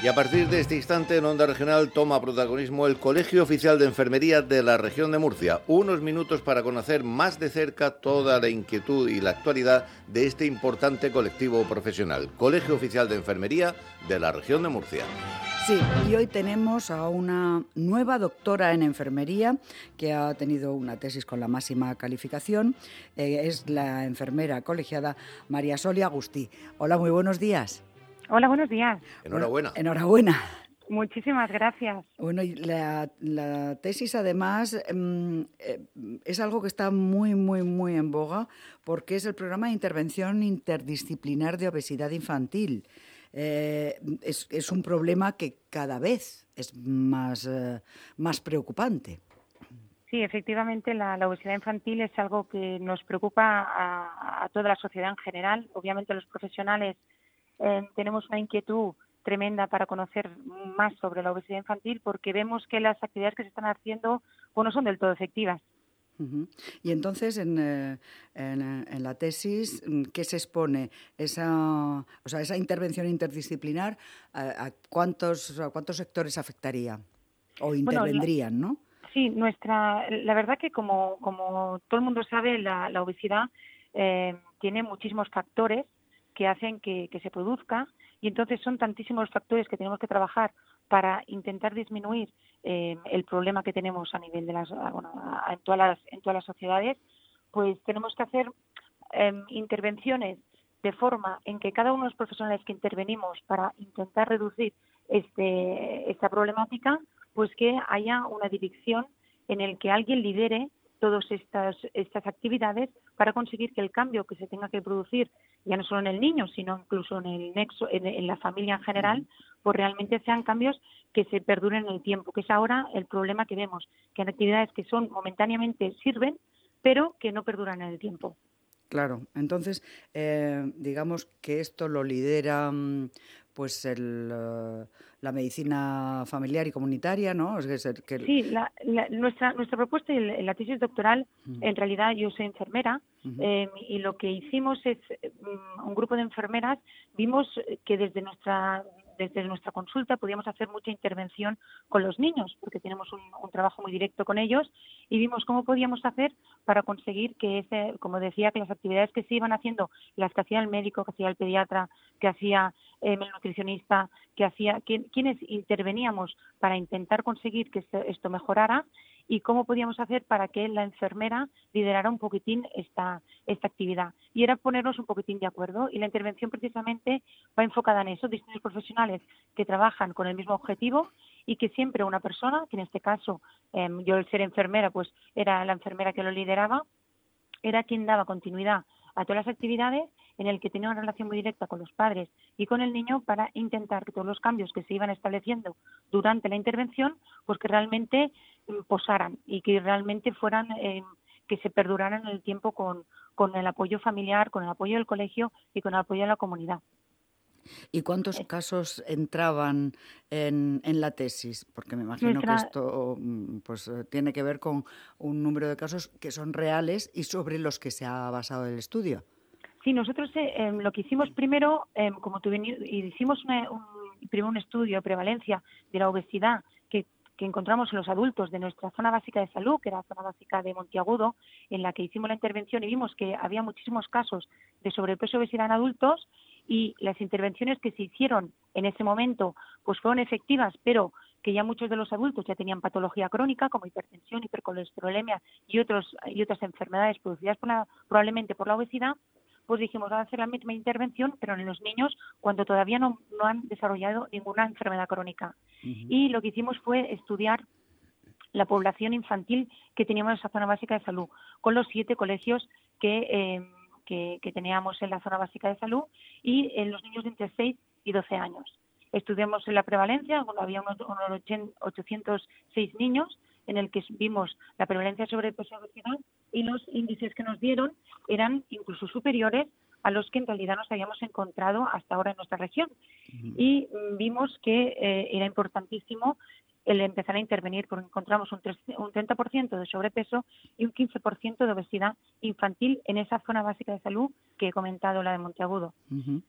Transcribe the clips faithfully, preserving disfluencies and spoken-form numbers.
Y a partir de este instante en Onda Regional toma protagonismo el Colegio Oficial de Enfermería de la región de Murcia. Unos minutos para conocer más de cerca toda la inquietud y la actualidad de este importante colectivo profesional. Colegio Oficial de Enfermería de la región de Murcia. Sí, y hoy tenemos a una nueva doctora en enfermería que ha tenido una tesis con la máxima calificación. Eh, es la enfermera colegiada María Solia Agustí. Hola, muy buenos días. Hola, buenos días. Enhorabuena. Bueno, enhorabuena. Muchísimas gracias. Bueno, y la, la tesis además eh, es algo que está muy, muy, muy en boga porque es el programa de intervención interdisciplinar de obesidad infantil. Eh, es, es un problema que cada vez es más, eh, más preocupante. Sí, efectivamente, la, la obesidad infantil es algo que nos preocupa a, a toda la sociedad en general. Obviamente los profesionales eh, tenemos una inquietud tremenda para conocer más sobre la obesidad infantil porque vemos que las actividades que se están haciendo pues, no son del todo efectivas. Uh-huh. Y entonces en, eh, en, en la tesis, ¿qué se expone? Esa, o sea, esa intervención interdisciplinar, ¿a, a cuántos, a cuántos sectores afectaría? O intervendrían, bueno, la, ¿no? Sí, nuestra, la verdad que como, como todo el mundo sabe, la, la obesidad eh, tiene muchísimos factores que hacen que, que se produzca y entonces son tantísimos factores que tenemos que trabajar para intentar disminuir eh, el problema que tenemos a nivel de las, bueno, en todas las, en todas las sociedades, pues tenemos que hacer eh, intervenciones de forma en que cada uno de los profesionales que intervenimos para intentar reducir este, esta problemática, pues que haya una dirección en el que alguien lidere todas estas, estas actividades para conseguir que el cambio que se tenga que producir, ya no solo en el niño, sino incluso en el nexo, en, en la familia en general, pues realmente sean cambios que se perduren en el tiempo, que es ahora el problema que vemos, que hay actividades que son momentáneamente sirven, pero que no perduran en el tiempo. Claro, entonces eh, digamos que esto lo lidera pues el, uh, la medicina familiar y comunitaria, ¿no? Es que, que... Sí, la, la, nuestra nuestra propuesta en la tesis doctoral, uh-huh. en realidad yo soy enfermera uh-huh. eh, y lo que hicimos es um, un grupo de enfermeras, vimos que desde nuestra desde nuestra consulta podíamos hacer mucha intervención con los niños, porque tenemos un, un trabajo muy directo con ellos, y vimos cómo podíamos hacer para conseguir que, ese, como decía, que las actividades que se iban haciendo, las que hacía el médico, que hacía el pediatra, que hacía eh, el nutricionista, que hacía que, quienes interveníamos para intentar conseguir que esto mejorara, y cómo podíamos hacer para que la enfermera liderara un poquitín esta, esta actividad. Y era ponernos un poquitín de acuerdo, y la intervención precisamente va enfocada en eso, distintos profesionales que trabajan con el mismo objetivo y que siempre una persona, que en este caso eh, yo al ser enfermera, pues era la enfermera que lo lideraba, era quien daba continuidad a todas las actividades, en el que tenía una relación muy directa con los padres y con el niño para intentar que todos los cambios que se iban estableciendo durante la intervención, pues que realmente eh, posaran y que realmente fueran, eh, que se perduraran en el tiempo con, con el apoyo familiar, con el apoyo del colegio y con el apoyo de la comunidad. ¿Y cuántos eh. casos entraban en, en la tesis? Porque me imagino Nuestra... que esto pues, tiene que ver con un número de casos que son reales y sobre los que se ha basado el estudio. Sí, nosotros eh, lo que hicimos primero, eh, como tú venías, hicimos una, un, primero un estudio de prevalencia de la obesidad que, que encontramos en los adultos de nuestra zona básica de salud, que era la zona básica de Monteagudo, en la que hicimos la intervención y vimos que había muchísimos casos de sobrepeso y obesidad en adultos, y las intervenciones que se hicieron en ese momento pues fueron efectivas, pero que ya muchos de los adultos ya tenían patología crónica como hipertensión, hipercolesterolemia y otros y otras enfermedades producidas por la, probablemente por la obesidad. Pues dijimos, vamos a hacer la misma intervención, pero en los niños cuando todavía no, no han desarrollado ninguna enfermedad crónica. Uh-huh. Y lo que hicimos fue estudiar la población infantil que teníamos en esa zona básica de salud, con los siete colegios que, eh, que, que teníamos en la zona básica de salud y en los niños de entre seis y doce años. Estudiamos la prevalencia, bueno, había unos, unos ochocientos seis niños, en el que vimos la prevalencia sobre peso y obesidad, y los índices que nos dieron eran incluso superiores a los que en realidad nos habíamos encontrado hasta ahora en nuestra región. Uh-huh. Y mm, vimos que eh, era importantísimo el empezar a intervenir, porque encontramos un, tres, un treinta por ciento de sobrepeso y un quince por ciento de obesidad infantil en esa zona básica de salud que he comentado, la de Monteagudo. Uh-huh.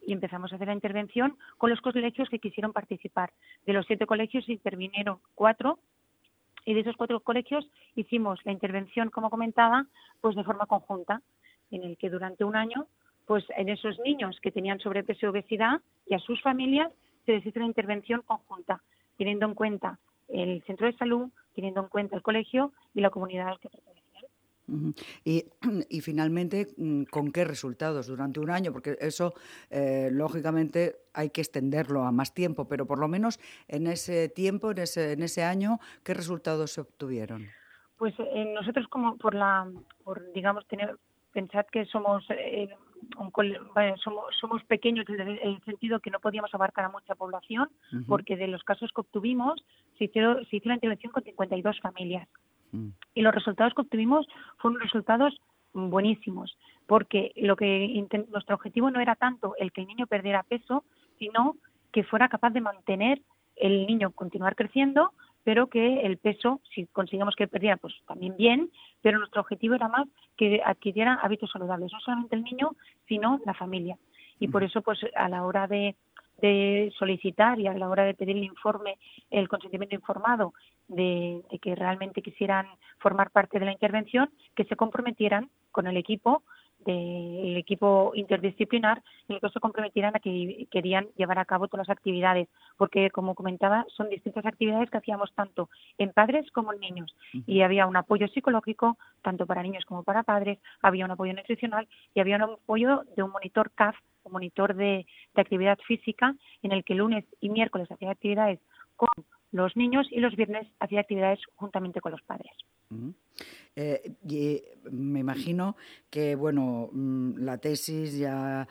y empezamos a hacer la intervención con los colegios que quisieron participar. De los siete colegios intervinieron cuatro, y de esos cuatro colegios hicimos la intervención, como comentaba, pues de forma conjunta, en el que durante un año, pues en esos niños que tenían sobrepeso y obesidad y a sus familias se les hizo una intervención conjunta, teniendo en cuenta el centro de salud, teniendo en cuenta el colegio y la comunidad al que pertenecían. Uh-huh. Y, y finalmente, ¿con qué resultados durante un año? Porque eso, eh, lógicamente, hay que extenderlo a más tiempo, pero por lo menos en ese tiempo, en ese, en ese año, ¿qué resultados se obtuvieron? Pues eh, nosotros, como por la, por digamos, tener, pensad que somos, eh, un, bueno, somos, somos pequeños en el sentido que no podíamos abarcar a mucha población, uh-huh. porque de los casos que obtuvimos se hizo, se hizo la intervención con cincuenta y dos familias. Y los resultados que obtuvimos fueron resultados buenísimos, porque lo que intent- nuestro objetivo no era tanto el que el niño perdiera peso, sino que fuera capaz de mantener el niño, continuar creciendo, pero que el peso, si conseguimos que perdiera, pues también bien, pero nuestro objetivo era más que adquiriera hábitos saludables, no solamente el niño, sino la familia. Y por eso, pues a la hora de de solicitar y a la hora de pedir el informe, el consentimiento informado de, de que realmente quisieran formar parte de la intervención, que se comprometieran con el equipo, del equipo interdisciplinar, en el que se comprometieran a que querían llevar a cabo todas las actividades, porque como comentaba, son distintas actividades que hacíamos tanto en padres como en niños, y había un apoyo psicológico tanto para niños como para padres, había un apoyo nutricional y había un apoyo de un monitor C A F, un monitor de, de actividad física, en el que lunes y miércoles hacía actividades con los niños y los viernes hacía actividades juntamente con los padres. Uh-huh. Eh, y me imagino que, bueno, la tesis ya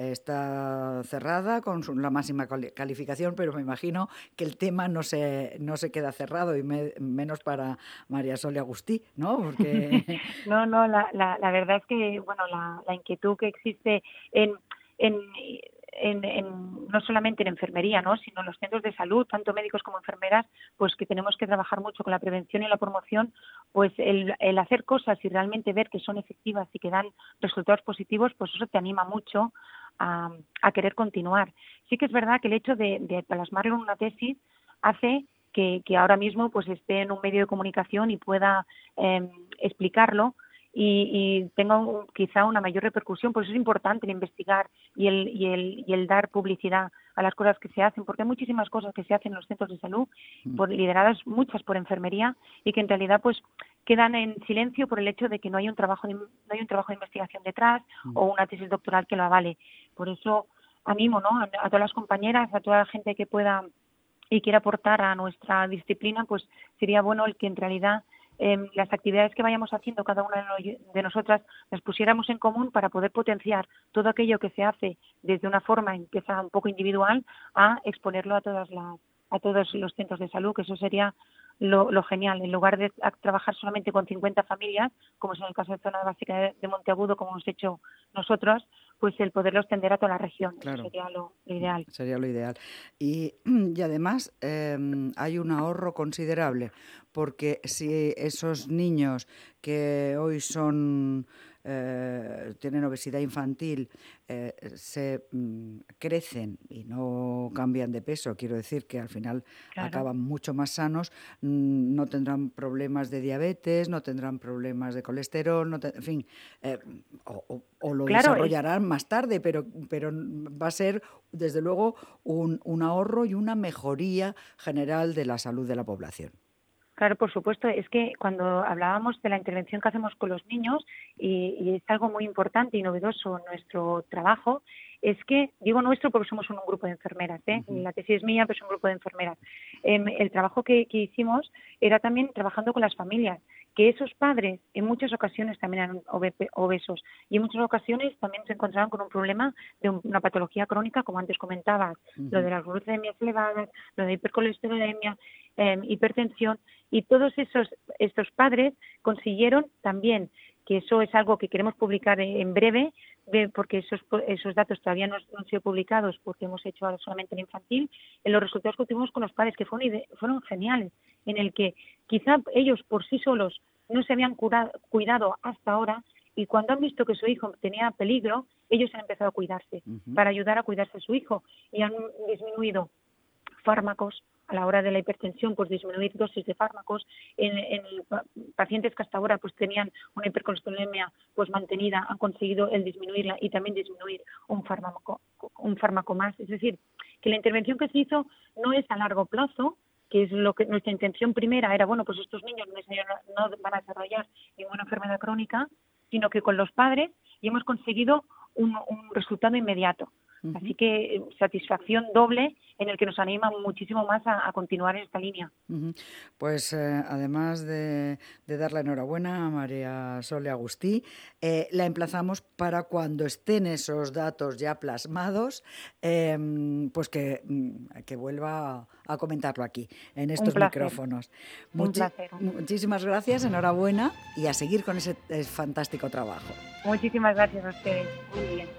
está cerrada con su, la máxima calificación, pero me imagino que el tema no se no se queda cerrado, y me, menos para María Sol y Agustí, ¿no? Porque... no, no, la, la, la verdad es que, bueno, la, la inquietud que existe en... en En, en, no solamente en enfermería, ¿no?, sino en los centros de salud, tanto médicos como enfermeras, pues que tenemos que trabajar mucho con la prevención y la promoción, pues el, el hacer cosas y realmente ver que son efectivas y que dan resultados positivos, pues eso te anima mucho a, a querer continuar. Sí que es verdad que el hecho de, de plasmarlo en una tesis hace que, que ahora mismo pues esté en un medio de comunicación y pueda eh, explicarlo, y, y tenga un, quizá una mayor repercusión. Por eso es importante el investigar y el, y, el, y el dar publicidad a las cosas que se hacen, porque hay muchísimas cosas que se hacen en los centros de salud, por, lideradas muchas por enfermería, y que en realidad pues quedan en silencio por el hecho de que no hay un trabajo de, no hay un trabajo de investigación detrás o una tesis doctoral que lo avale. Por eso animo, ¿no?, a, a todas las compañeras, a toda la gente que pueda y quiera aportar a nuestra disciplina, pues sería bueno el que en realidad Eh, las actividades que vayamos haciendo cada una de nosotras las pusiéramos en común para poder potenciar todo aquello que se hace desde una forma, empieza un poco individual, a exponerlo a todas las, a todos los centros de salud, que eso sería lo, lo genial. En lugar de trabajar solamente con cincuenta familias, como es en el caso de Zona Básica de, de Monteagudo, como hemos hecho nosotros, pues el poderlo extender a toda la región. Claro. Eso sería lo, lo ideal. Sería lo ideal. Y, y además eh, hay un ahorro considerable, porque si esos niños que hoy son eh, tienen obesidad infantil, eh, se mm, crecen y no cambian de peso, quiero decir que al final claro. acaban mucho más sanos, mm, no tendrán problemas de diabetes, no tendrán problemas de colesterol, no te, en fin, eh, o, o, o lo claro, desarrollarán es... más tarde, pero, pero va a ser desde luego un, un ahorro y una mejoría general de la salud de la población. Claro, por supuesto. Es que cuando hablábamos de la intervención que hacemos con los niños, y, y es algo muy importante y novedoso en nuestro trabajo, es que, digo nuestro porque somos un, un grupo de enfermeras, ¿eh? Uh-huh. La tesis es mía, pero es un grupo de enfermeras. Eh, el trabajo que, que hicimos era también trabajando con las familias, que esos padres en muchas ocasiones también eran obesos y en muchas ocasiones también se encontraban con un problema de un, una patología crónica, como antes comentabas, uh-huh. lo de las glucemias elevadas, lo de hipercolesterolemia, eh, hipertensión, y todos esos estos padres consiguieron también, que eso es algo que queremos publicar en breve, porque esos esos datos todavía no, no han sido publicados porque hemos hecho ahora solamente el infantil, en los resultados que obtuvimos con los padres, que fueron, fueron geniales, en el que quizá ellos por sí solos no se habían curado, cuidado hasta ahora, y cuando han visto que su hijo tenía peligro, ellos han empezado a cuidarse, uh-huh. para ayudar a cuidarse a su hijo, y han disminuido fármacos a la hora de la hipertensión, pues disminuir dosis de fármacos. En, en pacientes que hasta ahora pues tenían una hipercolesterolemia pues mantenida, han conseguido el disminuirla y también disminuir un fármaco, un fármaco más. Es decir, que la intervención que se hizo no es a largo plazo, que es lo que nuestra intención primera era, bueno, pues estos niños no, no van a desarrollar ninguna enfermedad crónica, sino que con los padres y hemos conseguido un, un resultado inmediato. Uh-huh. Así que satisfacción doble en el que nos anima muchísimo más a, a continuar en esta línea. Uh-huh. Pues eh, además de, de dar la enhorabuena a María Sole Agustí, eh, la emplazamos para cuando estén esos datos ya plasmados, eh, pues que, que vuelva a, a comentarlo aquí, en estos micrófonos. Un Muchi- placer. Muchísimas gracias, enhorabuena y a seguir con ese fantástico trabajo. Muchísimas gracias a ustedes. Muy bien.